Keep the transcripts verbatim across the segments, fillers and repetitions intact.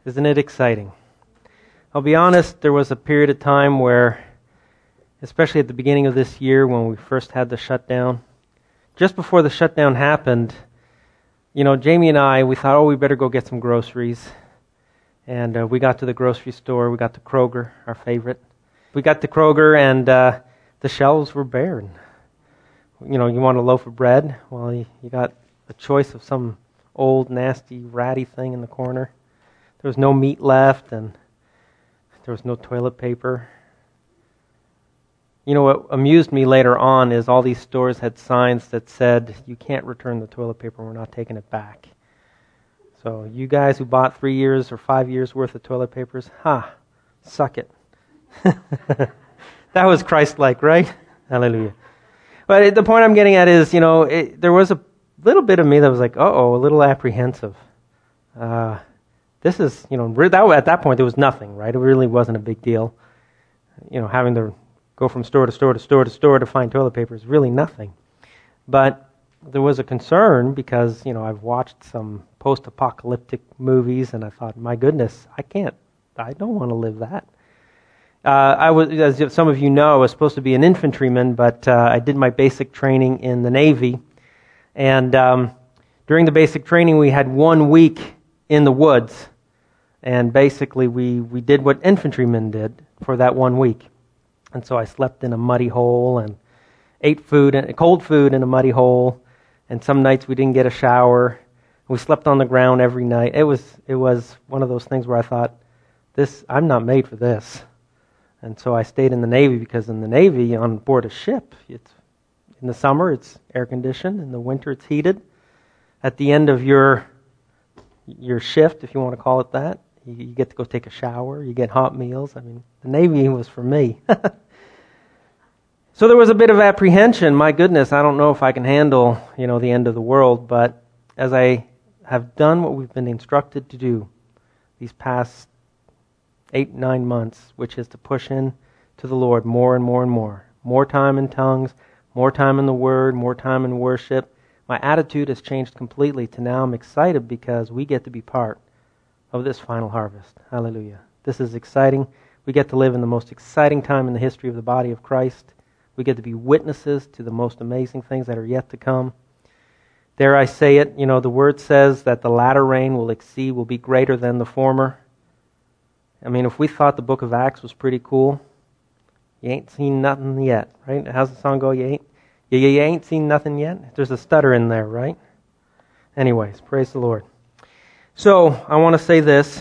Isn't it exciting? I'll be honest, there was a period of time where, especially at the beginning of this year when we first had the shutdown, just before the shutdown happened, you know, Jamie and I, we thought, oh, we better go get some groceries. And uh, we got to the grocery store. We got to Kroger, our favorite. We got to Kroger, and uh, the shelves were bare. You know, you want a loaf of bread? Well, you, you got a choice of some old, nasty, ratty thing in the corner. There was no meat left, and there was no toilet paper. You know, what amused me later on is all these stores had signs that said, you can't return the toilet paper, we're not taking it back. So you guys who bought three years or five years worth of toilet papers, ha, suck it. That was Christ-like, right? Hallelujah. But the point I'm getting at is, you know, it, there was a little bit of me that was like, uh-oh, a little apprehensive. Uh, this is, you know, that, at that point there was nothing, right? It really wasn't a big deal. You know, having to go from store to store to store to store to find toilet paper is really nothing. But there was a concern because, you know, I've watched some post-apocalyptic movies and I thought, my goodness, I can't, I don't want to live that. Uh, I was, as some of you know, I was supposed to be an infantryman, but uh, I did my basic training in the Navy. And um, during the basic training, we had one week in the woods. And basically, we, we did what infantrymen did for that one week. And so I slept in a muddy hole and ate food, cold food in a muddy hole. And some nights we didn't get a shower. We slept on the ground every night. It was it was one of those things where I thought, "This I'm not made for this." And so I stayed in the Navy because in the Navy, on board a ship, it's in the summer it's air conditioned, in the winter it's heated. At the end of your your shift, if you want to call it that, you, you get to go take a shower. You get hot meals. I mean, the Navy was for me. So there was a bit of apprehension. My goodness, I don't know if I can handle, you know, the end of the world. But as I have done what we've been instructed to do these past eight, nine months, which is to push in to the Lord more and more and more. More time in tongues, more time in the Word, more time in worship. My attitude has changed completely to now I'm excited because we get to be part of this final harvest. Hallelujah. This is exciting. We get to live in the most exciting time in the history of the body of Christ. We get to be witnesses to the most amazing things that are yet to come. Dare I say it, you know, the Word says that the latter rain will exceed, will be greater than the former. I mean, if we thought the book of Acts was pretty cool, you ain't seen nothing yet, right? How's the song go? You ain't, you, you ain't seen nothing yet? There's a stutter in there, right? Anyways, praise the Lord. So, I want to say this.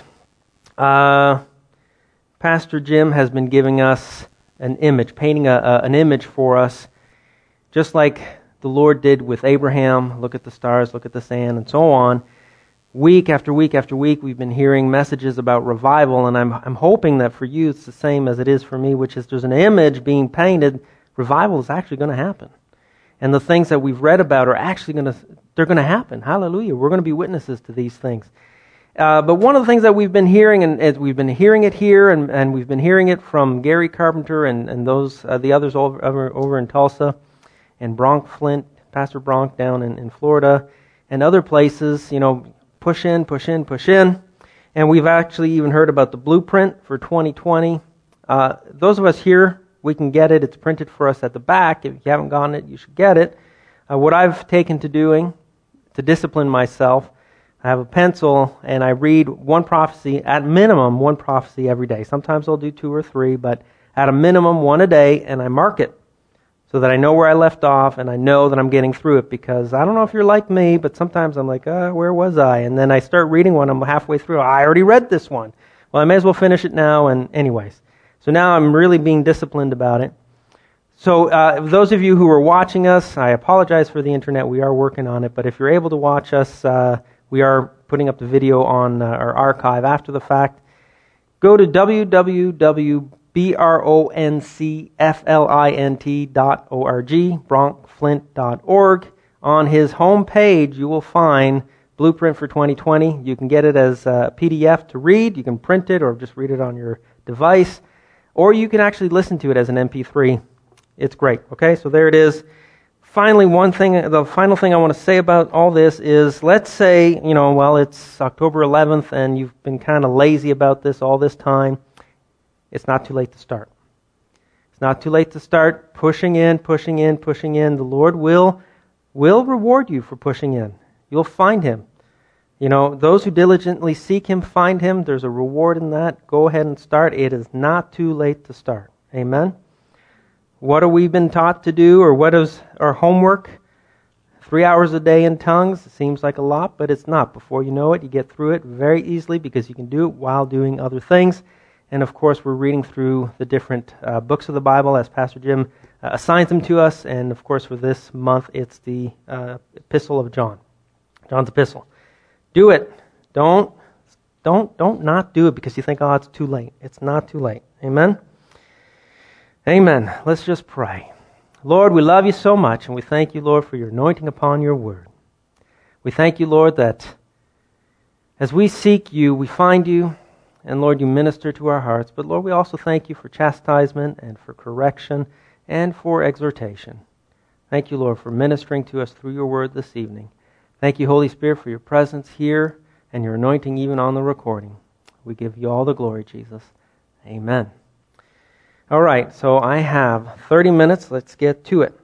Uh, Pastor Jim has been giving us an image, painting a, a, an image for us, just like the Lord did with Abraham. Look at the stars, look at the sand, and so on. Week after week after week, we've been hearing messages about revival, and I'm I'm hoping that for you it's the same as it is for me, which is there's an image being painted. Revival is actually going to happen, and the things that we've read about are actually going to they're going to happen. Hallelujah! We're going to be witnesses to these things. Uh, but one of the things that we've been hearing, and as we've been hearing it here, and, and we've been hearing it from Gary Carpenter and and those uh, the others over, over over in Tulsa, and Bronk Flint, Pastor Bronk down in, in Florida, and other places, you know. Push in, push in, push in. And we've actually even heard about the blueprint for twenty twenty. Uh, those of us here, we can get it. It's printed for us at the back. If you haven't gotten it, you should get it. Uh, what I've taken to doing, to discipline myself, I have a pencil and I read one prophecy, at minimum one prophecy every day. Sometimes I'll do two or three, but at a minimum one a day, and I mark it so that I know where I left off and I know that I'm getting through it, because I don't know if you're like me, but sometimes I'm like, uh, where was I? And then I start reading one, I'm halfway through, I already read this one. Well, I may as well finish it now, and anyways. So now I'm really being disciplined about it. So uh, those of you who are watching us, I apologize for the internet, we are working on it, but if you're able to watch us, uh, we are putting up the video on uh, our archive after the fact. Go to w w w dot B R O N C F L I N T dot O R G, bronk flint dot org. On his home page, you will find Blueprint for twenty twenty. You can get it as a P D F to read. You can print it or just read it on your device. Or you can actually listen to it as an M P three. It's great. Okay, so there it is. finally, one thing, the final thing I want to say about all this is, let's say, you know, well, it's October eleventh and you've been kind of lazy about this all this time. It's not too late to start. It's not too late to start pushing in, pushing in, pushing in. The Lord will, will reward you for pushing in. You'll find Him. You know, those who diligently seek Him find Him. There's a reward in that. Go ahead and start. It is not too late to start. Amen? What have we been taught to do, or what is our homework? Three hours a day in tongues. It seems like a lot, but it's not. Before you know it, you get through it very easily because you can do it while doing other things. And of course, we're reading through the different uh, books of the Bible as Pastor Jim uh, assigns them to us. And of course, for this month, it's the uh, Epistle of John, John's Epistle. Do it. Don't, don't, don't not do it because you think, oh, it's too late. It's not too late. Amen? Amen. Let's just pray. Lord, we love you so much, and we thank you, Lord, for your anointing upon your word. We thank you, Lord, that as we seek you, we find you. And Lord, you minister to our hearts. But Lord, we also thank you for chastisement and for correction and for exhortation. Thank you, Lord, for ministering to us through your word this evening. Thank you, Holy Spirit, for your presence here and your anointing even on the recording. We give you all the glory, Jesus. Amen. All right, so I have thirty minutes. Let's get to it.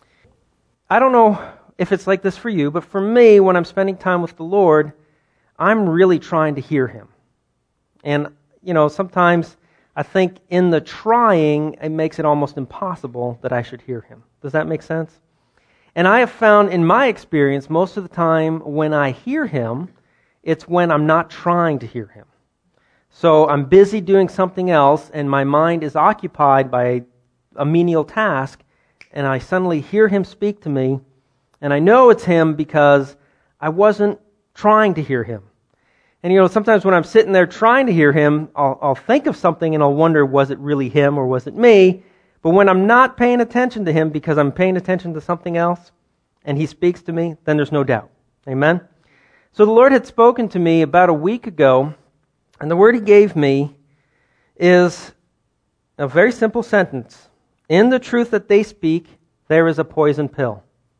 I don't know if it's like this for you, but for me, when I'm spending time with the Lord, I'm really trying to hear Him. And, you know, sometimes I think in the trying, it makes it almost impossible that I should hear Him. Does that make sense? And I have found in my experience, most of the time when I hear Him, it's when I'm not trying to hear Him. So I'm busy doing something else, and my mind is occupied by a menial task, and I suddenly hear Him speak to me, and I know it's Him because I wasn't trying to hear Him. And, you know, sometimes when I'm sitting there trying to hear Him, I'll, I'll think of something and I'll wonder, was it really Him or was it me? But when I'm not paying attention to Him because I'm paying attention to something else and He speaks to me, then there's no doubt. Amen? So the Lord had spoken to me about a week ago, and the word He gave me is a very simple sentence. In the truth that they speak, there is a poison pill.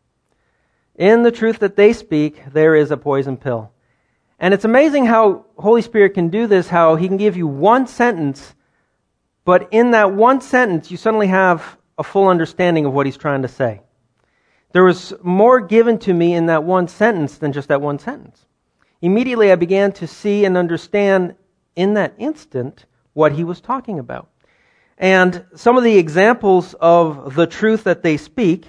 In the truth that they speak, there is a poison pill. And it's amazing how Holy Spirit can do this, how He can give you one sentence, but in that one sentence, you suddenly have a full understanding of what He's trying to say. There was more given to me in that one sentence than just that one sentence. Immediately, I began to see and understand in that instant what He was talking about. And some of the examples of the truth that they speak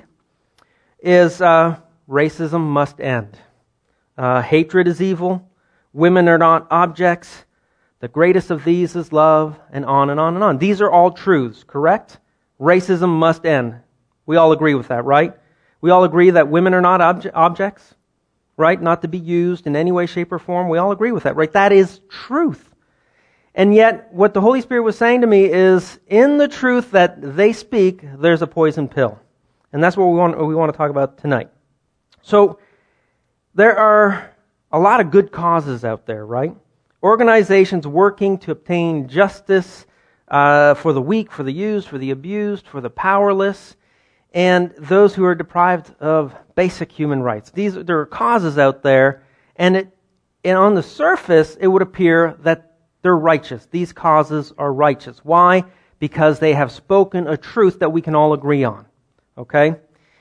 is uh, racism must end. Uh, hatred is evil. Women are not objects. The greatest of these is love, and on and on and on. These are all truths, correct? Racism must end. We all agree with that, right? We all agree that women are not obje- objects, right? Not to be used in any way, shape, or form. We all agree with that, right? That is truth. And yet, what the Holy Spirit was saying to me is, in the truth that they speak, there's a poison pill. And that's what we want, what we want to talk about tonight. So, there are a lot of good causes out there, right? Organizations working to obtain justice uh, for the weak, for the used, for the abused, for the powerless, and those who are deprived of basic human rights. These there are causes out there, and it and on the surface it would appear that they're righteous. These causes are righteous. Why? Because they have spoken a truth that we can all agree on. Okay?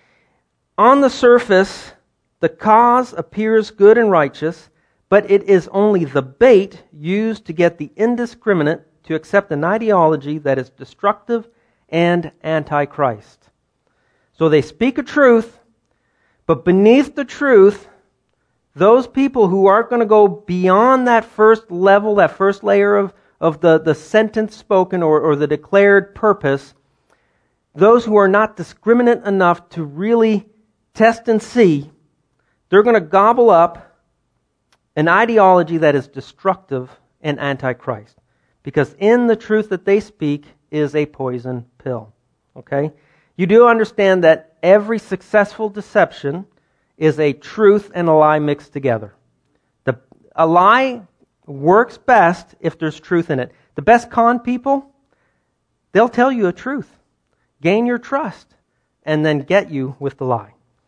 On the surface, the cause appears good and righteous, but it is only the bait used to get the indiscriminate to accept an ideology that is destructive and anti-Christ. So they speak a truth, but beneath the truth, those people who aren't going to go beyond that first level, that first layer of, of the, the sentence spoken or, or the declared purpose, those who are not discriminate enough to really test and see, they're going to gobble up an ideology that is destructive and anti-Christ. Because in the truth that they speak is a poison pill. Okay? You do understand that every successful deception is a truth and a lie mixed together. The, a lie works best if there's truth in it. The best con people, they'll tell you a truth, gain your trust, and then get you with the lie.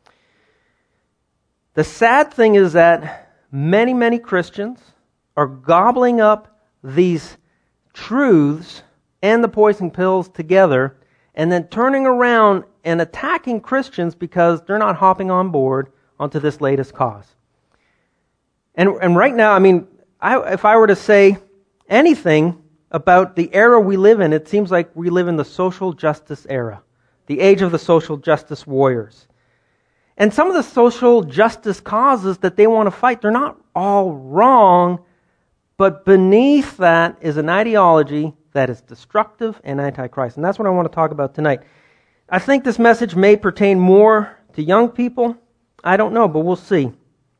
The sad thing is that many, many Christians are gobbling up these truths and the poison pills together and then turning around and attacking Christians because they're not hopping on board onto this latest cause. And and right now, I mean, I, if I were to say anything about the era we live in, it seems like we live in the social justice era, the age of the social justice warriors. And some of the social justice causes that they want to fight, they're not all wrong, but beneath that is an ideology that is destructive and anti-Christ. And that's what I want to talk about tonight. I think this message may pertain more to young people. I don't know, but we'll see.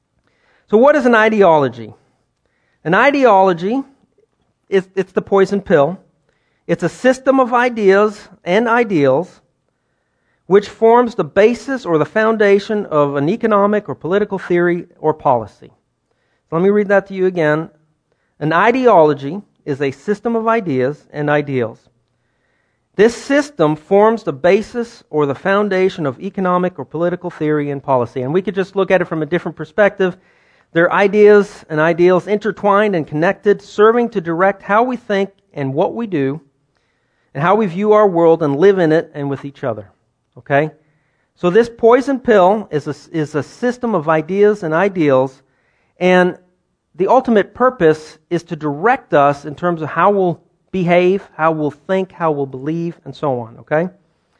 So what is an ideology? An ideology is it's the poison pill. It's a system of ideas and ideals which forms the basis or the foundation of an economic or political theory or policy. So let me read that to you again. An ideology is a system of ideas and ideals. This system forms the basis or the foundation of economic or political theory and policy. And we could just look at it from a different perspective. They're ideas and ideals intertwined and connected, serving to direct how we think and what we do, and how we view our world and live in it and with each other. Okay? So this poison pill is a, is a system of ideas and ideals, and the ultimate purpose is to direct us in terms of how we'll behave, how we'll think, how we'll believe, and so on. Okay?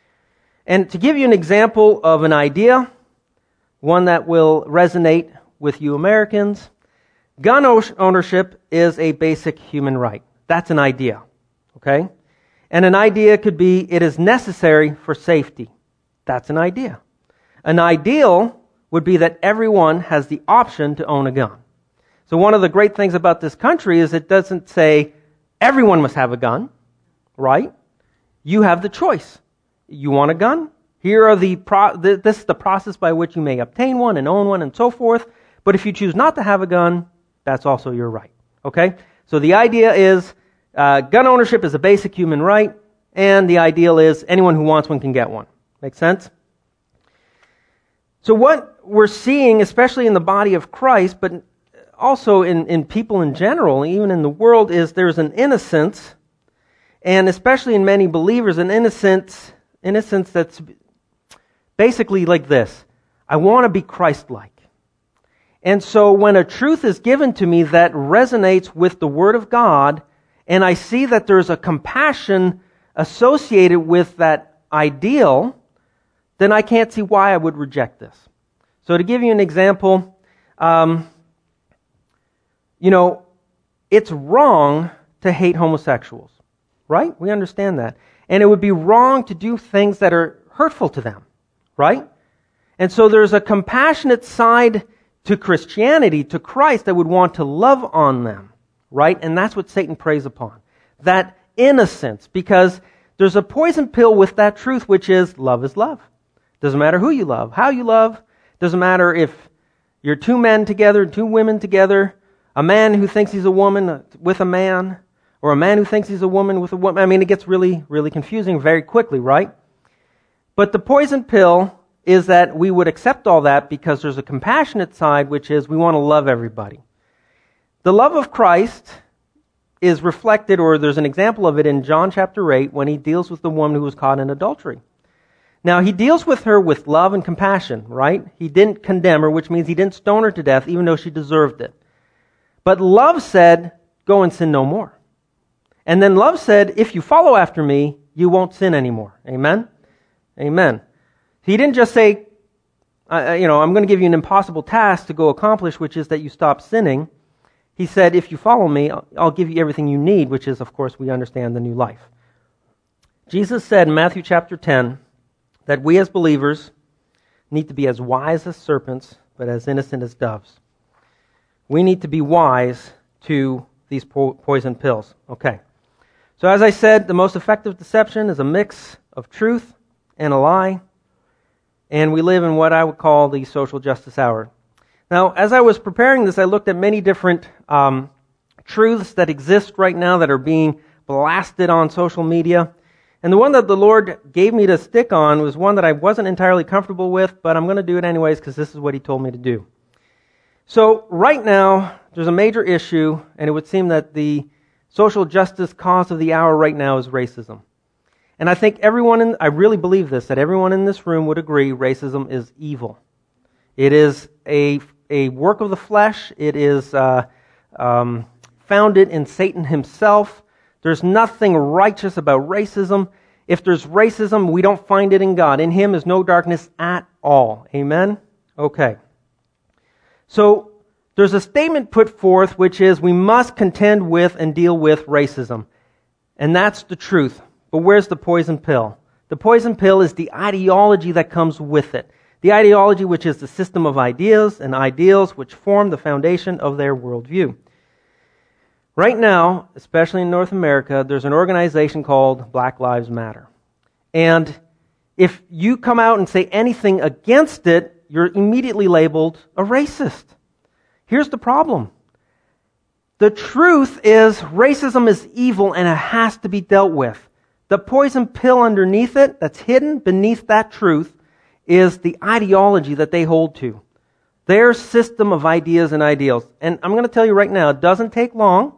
And to give you an example of an idea, one that will resonate with you Americans, gun ownership is a basic human right. That's an idea. Okay? And an idea could be, it is necessary for safety. That's an idea. An ideal would be that everyone has the option to own a gun. So one of the great things about this country is it doesn't say everyone must have a gun, right? You have the choice. You want a gun? Here are the pro- this is the process by which you may obtain one and own one and so forth. But if you choose not to have a gun, that's also your right. Okay? So the idea is uh, gun ownership is a basic human right, and the ideal is anyone who wants one can get one. Make sense? So what we're seeing, especially in the body of Christ, but also in, in people in general, even in the world, is there's an innocence, and especially in many believers, an innocence, innocence that's basically like this. I want to be Christ-like. And so when a truth is given to me that resonates with the Word of God, and I see that there's a compassion associated with that ideal, then I can't see why I would reject this. So to give you an example, um, you know, it's wrong to hate homosexuals, right? We understand that. And it would be wrong to do things that are hurtful to them, right? And so there's a compassionate side to Christianity, to Christ, that would want to love on them, right? And that's what Satan preys upon. That innocence, because there's a poison pill with that truth, which is love is love. Doesn't matter who you love, how you love. Doesn't matter if you're two men together, two women together, a man who thinks he's a woman with a man, or a man who thinks he's a woman with a woman. I mean, it gets really, really confusing very quickly, right? But the poison pill is that we would accept all that because there's a compassionate side, which is we want to love everybody. The love of Christ is reflected, or there's an example of it in John chapter eight when he deals with the woman who was caught in adultery. Now, he deals with her with love and compassion, right? He didn't condemn her, which means he didn't stone her to death, even though she deserved it. But love said, go and sin no more. And then love said, if you follow after me, you won't sin anymore. Amen? Amen. He didn't just say, uh, you know, I'm going to give you an impossible task to go accomplish, which is that you stop sinning. He said, if you follow me, I'll, I'll give you everything you need, which is, of course, we understand the new life. Jesus said in Matthew chapter ten, that we as believers need to be as wise as serpents, but as innocent as doves. We need to be wise to these po- poison pills. Okay. So as I said, the most effective deception is a mix of truth and a lie. And we live in what I would call the social justice hour. Now, as I was preparing this, I looked at many different um, truths that exist right now that are being blasted on social media. And the one that the Lord gave me to stick on was one that I wasn't entirely comfortable with, but I'm going to do it anyways because this is what He told me to do. So right now, there's a major issue, and it would seem that the social justice cause of the hour right now is racism. And I think everyone in, I really believe this, that everyone in this room would agree racism is evil. It is a, a work of the flesh. It is uh, um, founded in Satan himself. There's nothing righteous about racism. If there's racism, we don't find it in God. In Him is no darkness at all. Amen? Okay. So, there's a statement put forth which is we must contend with and deal with racism. And that's the truth. But where's the poison pill? The poison pill is the ideology that comes with it. The ideology which is the system of ideas and ideals which form the foundation of their worldview. Right now, especially in North America, there's an organization called Black Lives Matter. And if you come out and say anything against it, you're immediately labeled a racist. Here's the problem. The truth is racism is evil and it has to be dealt with. The poison pill underneath it, that's hidden beneath that truth, is the ideology that they hold to. Their system of ideas and ideals. And I'm going to tell you right now, it doesn't take long.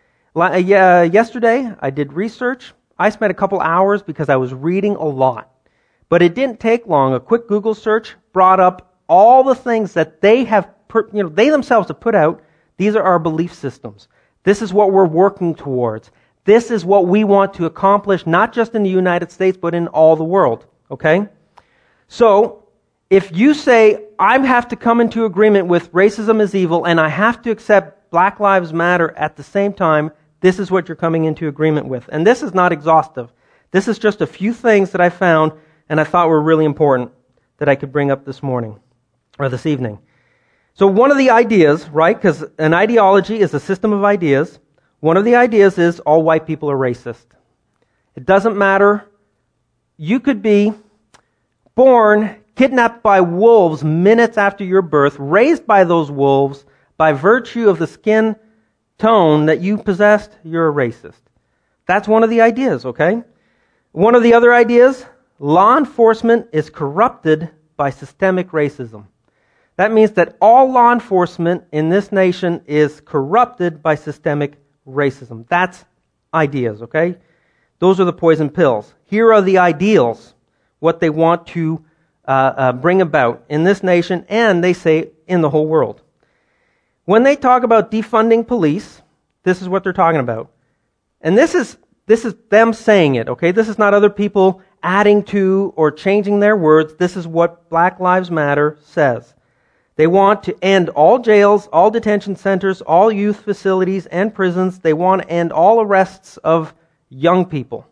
Yesterday, I did research. I spent a couple hours because I was reading a lot. But it didn't take long. A quick Google search brought up all the things that they have, you know, they themselves have put out. These are our belief systems. This is what we're working towards. This is what we want to accomplish, not just in the United States, but in all the world. Okay? So, if you say, I have to come into agreement with racism is evil, and I have to accept Black Lives Matter at the same time, this is what you're coming into agreement with. And this is not exhaustive. This is just a few things that I found and I thought were really important that I could bring up this morning, or this evening. So one of the ideas, right, because an ideology is a system of ideas. One of the ideas is all white people are racist. It doesn't matter. You could be born, kidnapped by wolves minutes after your birth, raised by those wolves, by virtue of the skin tone that you possessed, you're a racist. That's one of the ideas, okay? One of the other ideas, law enforcement is corrupted by systemic racism. That means that all law enforcement in this nation is corrupted by systemic racism. That's ideas, okay? Those are the poison pills. Here are the ideals, what they want to uh, uh, bring about in this nation, and they say in the whole world. When they talk about defunding police, this is what they're talking about. And this is this is them saying it, okay? This is not other people adding to or changing their words. This is what Black Lives Matter says. They want to end all jails, all detention centers, all youth facilities and prisons. They want to end all arrests of young people.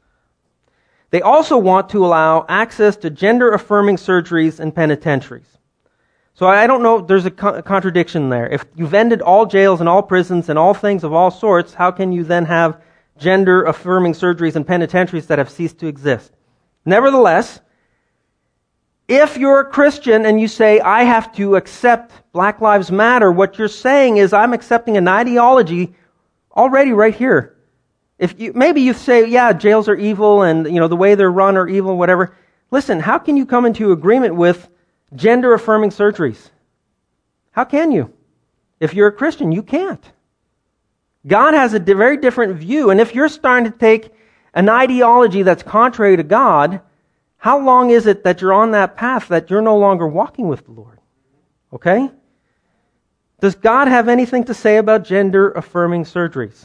They also want to allow access to gender-affirming surgeries in penitentiaries. So I don't know, there's a contradiction there. If you've ended all jails and all prisons and all things of all sorts, how can you then have gender-affirming surgeries in penitentiaries that have ceased to exist? Nevertheless, if you're a Christian and you say, I have to accept Black Lives Matter, what you're saying is, I'm accepting an ideology already right here. If you, maybe you say, yeah, jails are evil and, you know, the way they're run are evil, whatever. Listen, how can you come into agreement with gender-affirming surgeries? How can you? If you're a Christian, you can't. God has a di- very different view, and if you're starting to take an ideology that's contrary to God, how long is it that you're on that path that you're no longer walking with the Lord? Okay? Does God have anything to say about gender-affirming surgeries?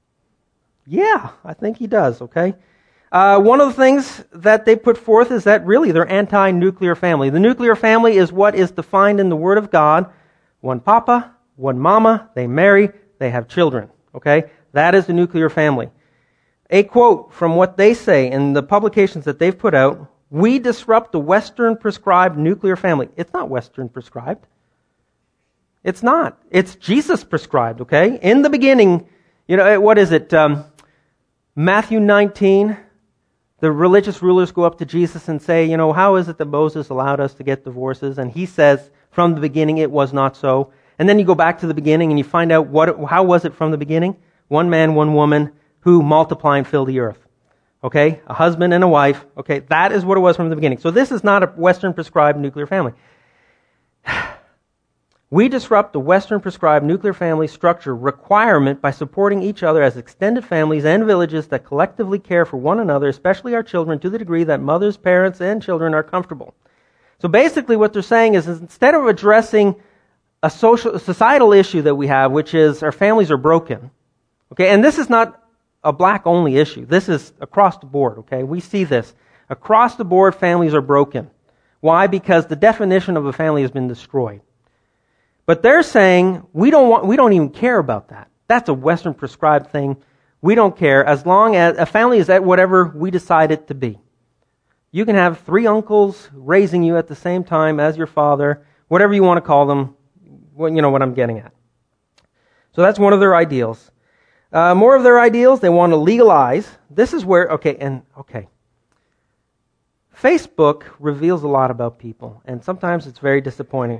Yeah, I think He does, okay? Uh, one of the things that they put forth is that really they're anti-nuclear family. The nuclear family is what is defined in the Word of God. One papa, one mama, they marry, they have children, okay? That is the nuclear family. A quote from what they say in the publications that they've put out, we disrupt the Western prescribed nuclear family. It's not Western prescribed. It's not. It's Jesus prescribed, okay? In the beginning, you know, what is it? Um, Matthew nineteen, the religious rulers go up to Jesus and say, you know, how is it that Moses allowed us to get divorces? And he says, from the beginning it was not so. And then you go back to the beginning and you find out what, how was it from the beginning? One man, one woman, who multiply and fill the earth. Okay? A husband and a wife. Okay? That is what it was from the beginning. So this is not a Western prescribed nuclear family. We disrupt the Western prescribed nuclear family structure requirement by supporting each other as extended families and villages that collectively care for one another, especially our children, to the degree that mothers, parents, and children are comfortable. So basically what they're saying is, is instead of addressing a social, a societal issue that we have, which is our families are broken, okay, and this is not a black-only issue. This is across the board, okay? We see this. Across the board, families are broken. Why? Because the definition of a family has been destroyed. But they're saying, we don't want, we don't even care about that. That's a Western prescribed thing. We don't care as long as a family is at whatever we decide it to be. You can have three uncles raising you at the same time as your father, whatever you want to call them. Well, you know what I'm getting at. So that's one of their ideals. Uh, more of their ideals, they want to legalize. This is where, okay, and okay. Facebook reveals a lot about people, and sometimes it's very disappointing.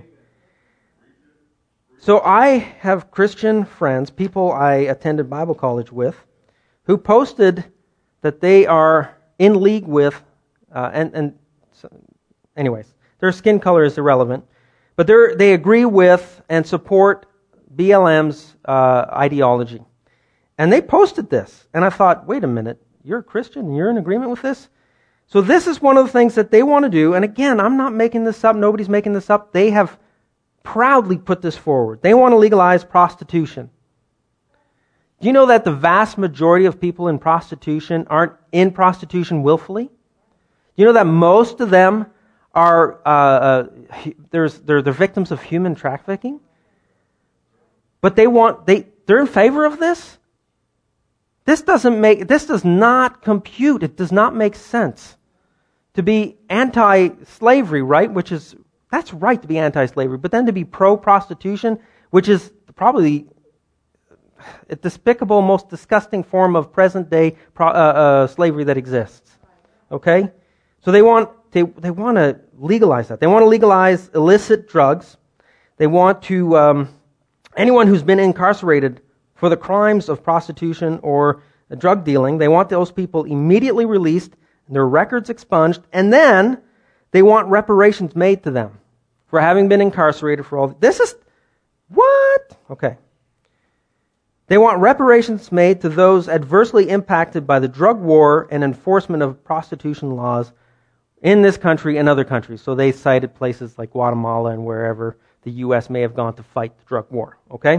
So I have Christian friends, people I attended Bible college with, who posted that they are in league with, uh, and, and so, anyways, their skin color is irrelevant, but they they agree with and support B L M's uh, ideology. And they posted this, and I thought, wait a minute, you're a Christian and you're in agreement with this? So this is one of the things that they want to do, and again, I'm not making this up, nobody's making this up, they have proudly put this forward. They want to legalize prostitution. Do you know that the vast majority of people in prostitution aren't in prostitution willfully? Do you know that most of them are uh, uh, there's they're they're victims of human trafficking? But they want they they're in favor of this? This doesn't make this does not compute. It does not make sense to be anti-slavery, right? Which is That's right to be anti-slavery, but then to be pro-prostitution, which is probably a despicable, most disgusting form of present-day pro, uh, uh, slavery that exists. Okay? So they want they they want to legalize that. They want to legalize illicit drugs. They want to um, anyone who's been incarcerated for the crimes of prostitution or drug dealing. They want those people immediately released, their records expunged, and then they want reparations made to them for having been incarcerated for all. This is what? Okay. They want reparations made to those adversely impacted by the drug war and enforcement of prostitution laws in this country and other countries. So they cited places like Guatemala and wherever the U S may have gone to fight the drug war. Okay?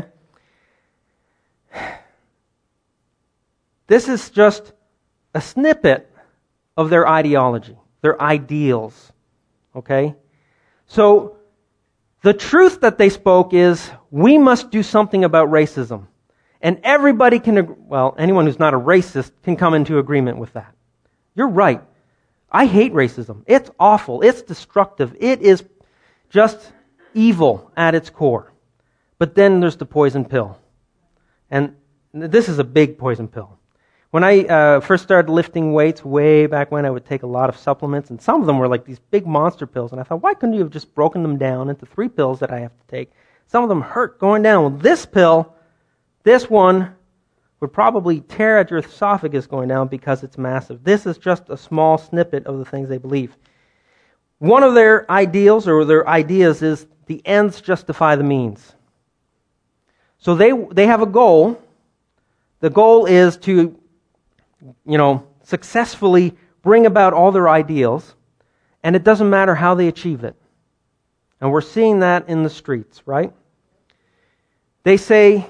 This is just a snippet of their ideology, their ideals. Okay? So, the truth that they spoke is, we must do something about racism. And everybody can, well, anyone who's not a racist can come into agreement with that. You're right. I hate racism. It's awful. It's destructive. It is just evil at its core. But then there's the poison pill. And this is a big poison pill. When I uh, first started lifting weights way back when, I would take a lot of supplements, and some of them were like these big monster pills. And I thought, why couldn't you have just broken them down into three pills that I have to take? Some of them hurt going down. Well, this pill, this one, would probably tear at your esophagus going down because it's massive. This is just a small snippet of the things they believe. One of their ideals or their ideas is the ends justify the means. So they they have a goal. The goal is to, you know, successfully bring about all their ideals, and it doesn't matter how they achieve it. And we're seeing that in the streets, right? They say,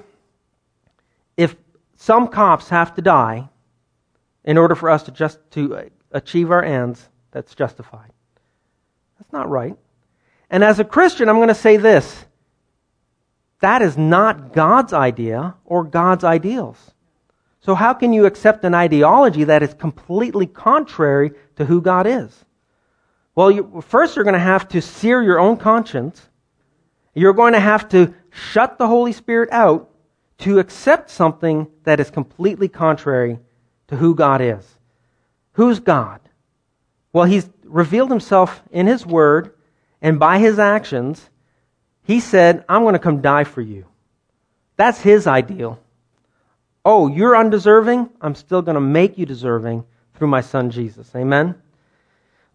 if some cops have to die in order for us to just to achieve our ends, that's justified. That's not right. And as a Christian, I'm going to say this. That is not God's idea or God's ideals. So how can you accept an ideology that is completely contrary to who God is? Well, you, first you're going to have to sear your own conscience. You're going to have to shut the Holy Spirit out to accept something that is completely contrary to who God is. Who's God? Well, He's revealed Himself in His Word, and by His actions, He said, I'm going to come die for you. That's His ideal. Oh, you're undeserving? I'm still going to make you deserving through my Son Jesus. Amen?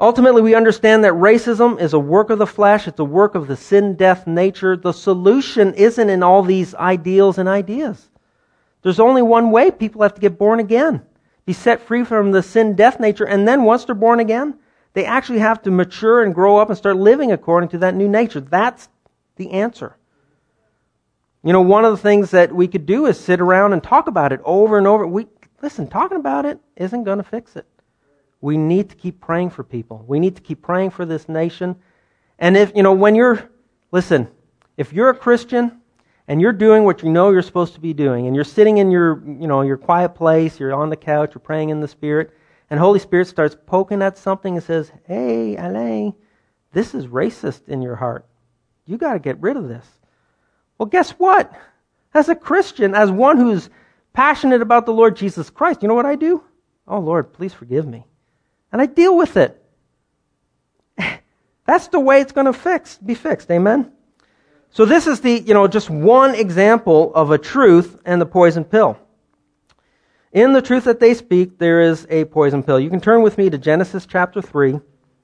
Ultimately, we understand that racism is a work of the flesh. It's a work of the sin, death, nature. The solution isn't in all these ideals and ideas. There's only one way. People have to get born again, be set free from the sin, death nature, and then once they're born again, they actually have to mature and grow up and start living according to that new nature. That's the answer. You know, one of the things that we could do is sit around and talk about it over and over. We listen, talking about it isn't going to fix it. We need to keep praying for people. We need to keep praying for this nation. And if, you know, when you're, listen, if you're a Christian and you're doing what you know you're supposed to be doing, and you're sitting in your, you know, your quiet place, you're on the couch, you're praying in the Spirit, and Holy Spirit starts poking at something and says, hey, Alain, this is racist in your heart. You got to get rid of this. Well, guess what? As a Christian, as one who's passionate about the Lord Jesus Christ, you know what I do? Oh, Lord, please forgive me. And I deal with it. That's the way it's going to fix, be fixed. Amen? So this is the, you know, just one example of a truth and the poison pill. In the truth that they speak, there is a poison pill. You can turn with me to Genesis chapter three.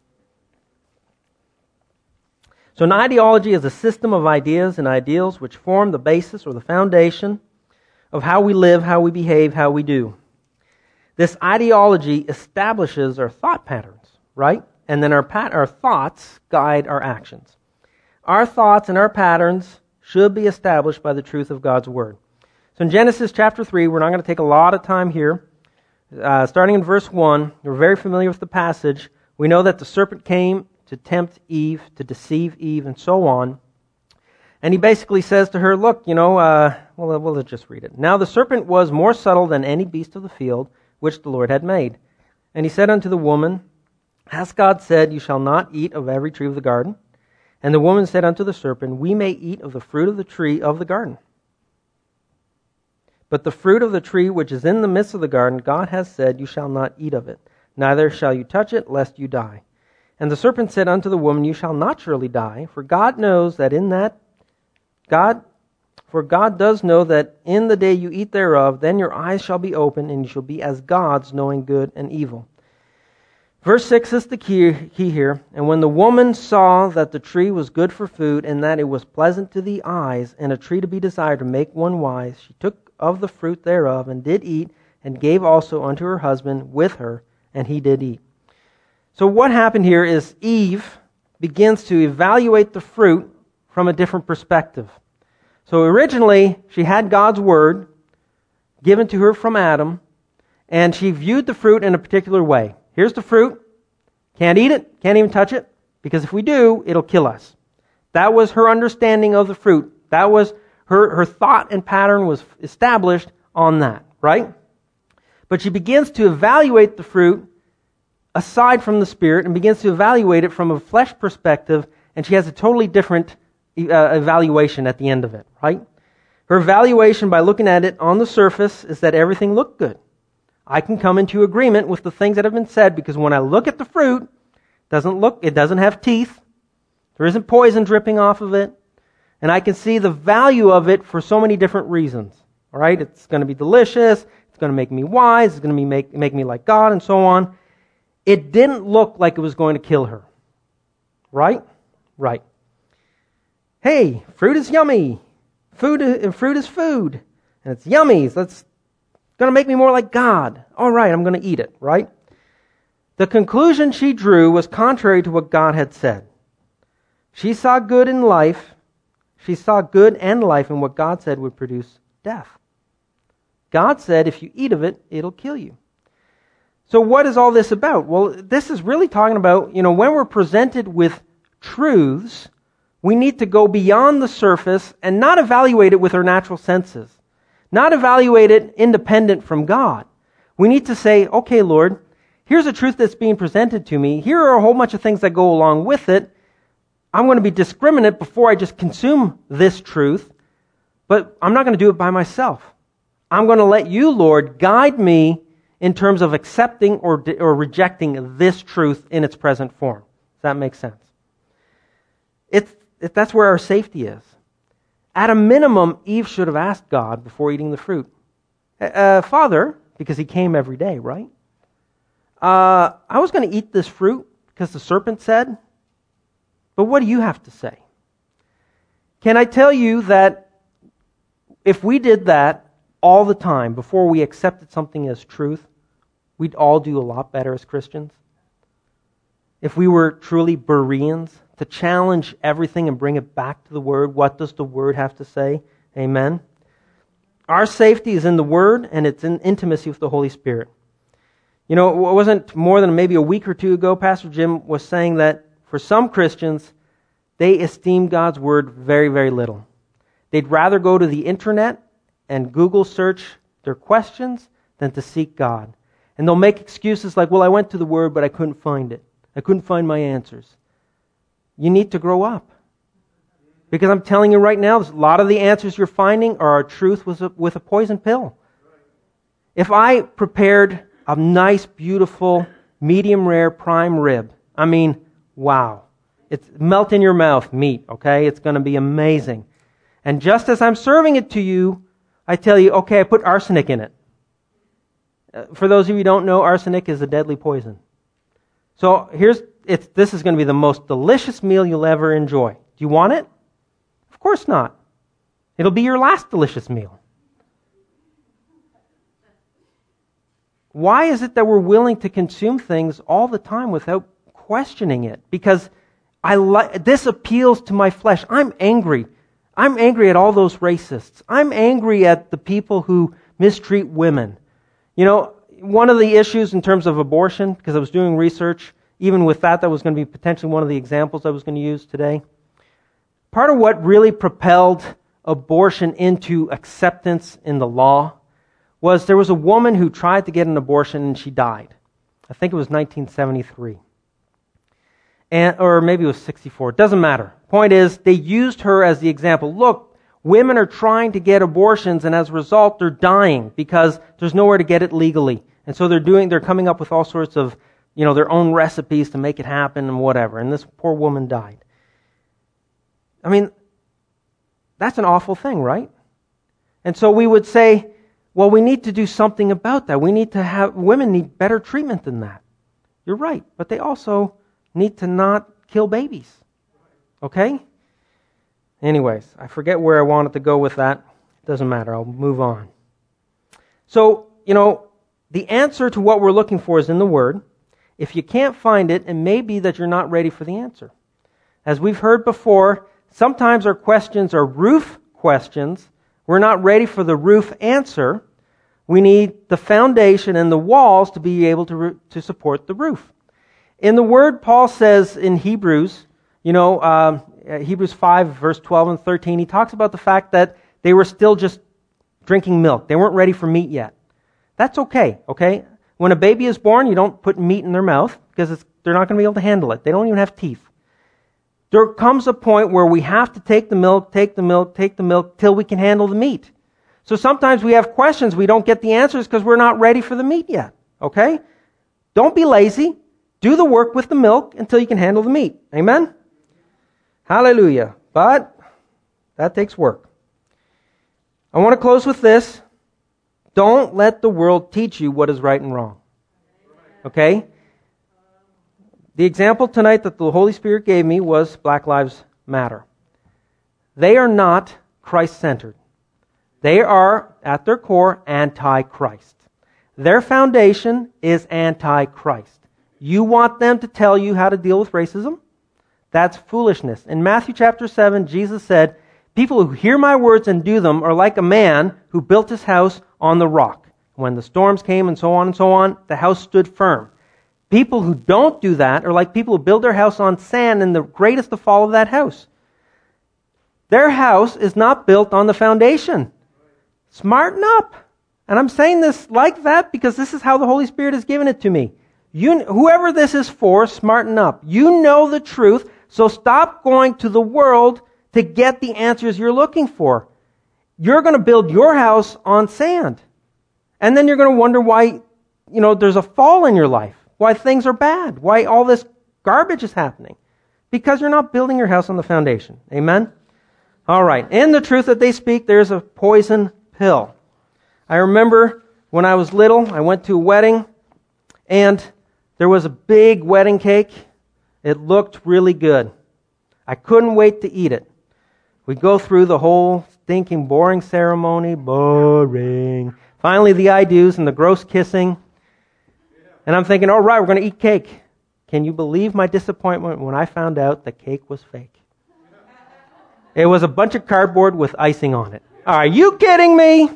So an ideology is a system of ideas and ideals which form the basis or the foundation of how we live, how we behave, how we do. This ideology establishes our thought patterns, right? And then our pat- our thoughts guide our actions. Our thoughts and our patterns should be established by the truth of God's Word. So in Genesis chapter three, we're not going to take a lot of time here. Uh, starting in verse one, we're very familiar with the passage. We know that the serpent came to tempt Eve, to deceive Eve, and so on. And he basically says to her, look, you know, uh, well, we'll just read it. Now the serpent was more subtle than any beast of the field, which the Lord had made. And he said unto the woman, has God said, you shall not eat of every tree of the garden? And the woman said unto the serpent, we may eat of the fruit of the tree of the garden. But the fruit of the tree which is in the midst of the garden, God has said, you shall not eat of it, neither shall you touch it, lest you die. And the serpent said unto the woman, you shall not surely die, for God knows that in that God For God does know that in the day you eat thereof, then your eyes shall be opened, and you shall be as gods, knowing good and evil. Verse six is the key, key here. And when the woman saw that the tree was good for food, and that it was pleasant to the eyes, and a tree to be desired to make one wise, she took of the fruit thereof, and did eat, and gave also unto her husband with her, and he did eat. So what happened here is Eve begins to evaluate the fruit from a different perspective. So originally, she had God's Word given to her from Adam, and she viewed the fruit in a particular way. Here's the fruit. Can't eat it. Can't even touch it. Because if we do, it'll kill us. That was her understanding of the fruit. That was her, her thought and pattern was established on that, right? But she begins to evaluate the fruit aside from the Spirit and begins to evaluate it from a flesh perspective, and she has a totally different uh, evaluation at the end of it, right? Her evaluation by looking at it on the surface is that everything looked good. I can come into agreement with the things that have been said because when I look at the fruit, it doesn't look, it doesn't have teeth. There isn't poison dripping off of it. And I can see the value of it for so many different reasons. All right? It's going to be delicious. It's going to make me wise. It's going to be make, make me like God and so on. It didn't look like it was going to kill her. Right? Right. Hey, fruit is yummy. Food, fruit is food. And it's yummy. So it's going to make me more like God. All right, I'm going to eat it, right? The conclusion she drew was contrary to what God had said. She saw good in life. She saw good and life in what God said would produce death. God said, if you eat of it, it'll kill you. So what is all this about? Well, this is really talking about, you know, when we're presented with truths, we need to go beyond the surface and not evaluate it with our natural senses. Not evaluate it independent from God. We need to say, okay, Lord, here's a truth that's being presented to me. Here are a whole bunch of things that go along with it. I'm going to be discriminate before I just consume this truth, but I'm not going to do it by myself. I'm going to let you, Lord, guide me in terms of accepting or, or rejecting this truth in its present form. Does that make sense? It's, it, that's where our safety is. At a minimum, Eve should have asked God before eating the fruit. Uh, Father, because he came every day, right? Uh, I was going to eat this fruit. because the serpent said. But what do you have to say? Can I tell you that if we did that all the time before we accepted something as truth, we'd all do a lot better as Christians? If we were truly Bereans, to challenge everything and bring it back to the Word, what does the Word have to say? Amen. Our safety is in the Word, and it's in intimacy with the Holy Spirit. You know, it wasn't more than maybe a week or two ago, Pastor Jim was saying that for some Christians, they esteem God's Word very, very little. They'd rather go to the internet and Google search their questions than to seek God. And they'll make excuses like, well, I went to the Word, but I couldn't find it. I couldn't find my answers. You need to grow up. Because I'm telling you right now, a lot of the answers you're finding are a truth with a, with a poison pill. If I prepared a nice, beautiful, medium rare prime rib, I mean, wow. It's melt in your mouth meat, okay? It's going to be amazing. And just as I'm serving it to you, I tell you, okay, I put arsenic in it. Uh, for those of you who don't know, arsenic is a deadly poison. So here's, it's, this is going to be the most delicious meal you'll ever enjoy. Do you want it? Of course not. It'll be your last delicious meal. Why is it that we're willing to consume things all the time without questioning it? Because I li- this appeals to my flesh. I'm angry. I'm angry at all those racists. I'm angry at the people who mistreat women. You know, one of the issues in terms of abortion, because I was doing research, even with that, that was going to be potentially one of the examples I was going to use today. Part of what really propelled abortion into acceptance in the law was there was a woman who tried to get an abortion and she died. I think it was nineteen seventy-three. And, or maybe it was sixty-four. It doesn't matter. Point is, they used her as the example. Look, women are trying to get abortions, and as a result, they're dying because there's nowhere to get it legally. And so they're doing, they're coming up with all sorts of, you know, their own recipes to make it happen and whatever. And this poor woman died. I mean, that's an awful thing, right? And so we would say, well, we need to do something about that. We need to have, women need better treatment than that. You're right, but they also need to not kill babies. Okay? Anyways, I forget where I wanted to go with that. It doesn't matter. I'll move on. So, you know, the answer to what we're looking for is in the Word. If you can't find it, it may be that you're not ready for the answer. As we've heard before, sometimes our questions are roof questions. We're not ready for the roof answer. We need the foundation and the walls to be able to, to support the roof. In the Word, Paul says in Hebrews, you know, um, Hebrews five, verse twelve and thirteen, he talks about the fact that they were still just drinking milk. They weren't ready for meat yet. That's okay, okay? When a baby is born, you don't put meat in their mouth because it's, they're not going to be able to handle it. They don't even have teeth. There comes a point where we have to take the milk, take the milk, take the milk till we can handle the meat. So sometimes we have questions, we don't get the answers because we're not ready for the meat yet, okay? Don't be lazy. Do the work with the milk until you can handle the meat. Amen? Hallelujah. But that takes work. I want to close with this. Don't let the world teach you what is right and wrong. Okay? The example tonight that the Holy Spirit gave me was Black Lives Matter. They are not Christ-centered. They are, at their core, anti-Christ. Their foundation is anti-Christ. You want them to tell you how to deal with racism? That's foolishness. In Matthew chapter seven, Jesus said, people who hear my words and do them are like a man who built his house on the rock. When the storms came and so on and so on, the house stood firm. People who don't do that are like people who build their house on sand, and the greatest the fall of that house. Their house is not built on the foundation. Smarten up. And I'm saying this like that because this is how the Holy Spirit has given it to me. You, whoever this is for, smarten up. You know the truth, so stop going to the world to get the answers you're looking for. You're going to build your house on sand. And then you're going to wonder why, you know, there's a fall in your life. Why things are bad. Why all this garbage is happening. Because you're not building your house on the foundation. Amen? All right. In the truth that they speak, there's a poison pill. I remember when I was little, I went to a wedding, and there was a big wedding cake, It looked really good. I couldn't wait to eat it. We go through the whole stinking, boring ceremony. Boring. Finally, the I do's and the gross kissing. And I'm thinking, all right, we're going to eat cake. Can you believe my disappointment when I found out the cake was fake? It was a bunch of cardboard with icing on it. Are you kidding me?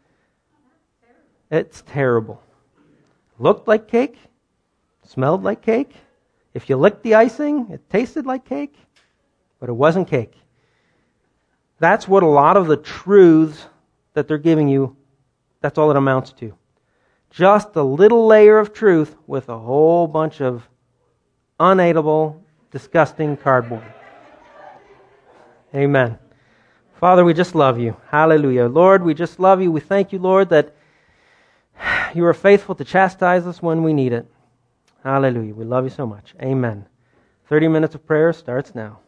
It's terrible. Looked like cake. Smelled like cake. If you licked the icing, it tasted like cake. But it wasn't cake. That's what a lot of the truths that they're giving you, that's all it amounts to. Just a little layer of truth with a whole bunch of uneatable, disgusting cardboard. Amen. Father, we just love you. Hallelujah. Lord, we just love you. We thank you, Lord, that you are faithful to chastise us when we need it. Hallelujah. We love you so much. Amen. thirty minutes of prayer starts now.